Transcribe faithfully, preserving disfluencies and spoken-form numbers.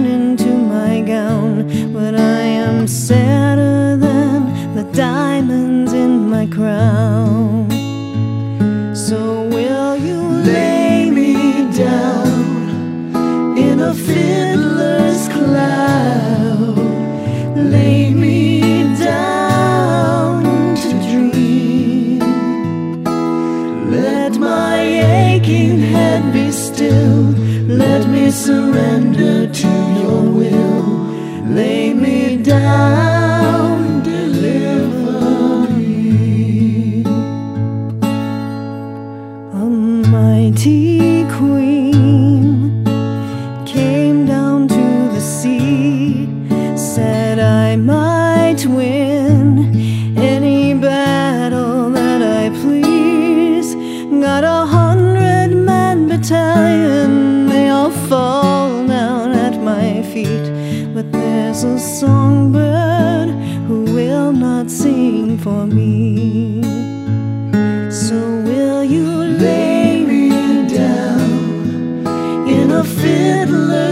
into my gown, but I am sadder than the diamonds in my crown. So will you lay me down in a fiddler's cloud, lay me down to dream, let my aching head be still, let me surrender to your will, lay me down, deliver me. A mighty queen came down to the sea, said I might win any battle that I please. Got a hundred man battalion, they all fall down at my feet, but there's a songbird who will not sing for me. So will you lay me down in a fiddler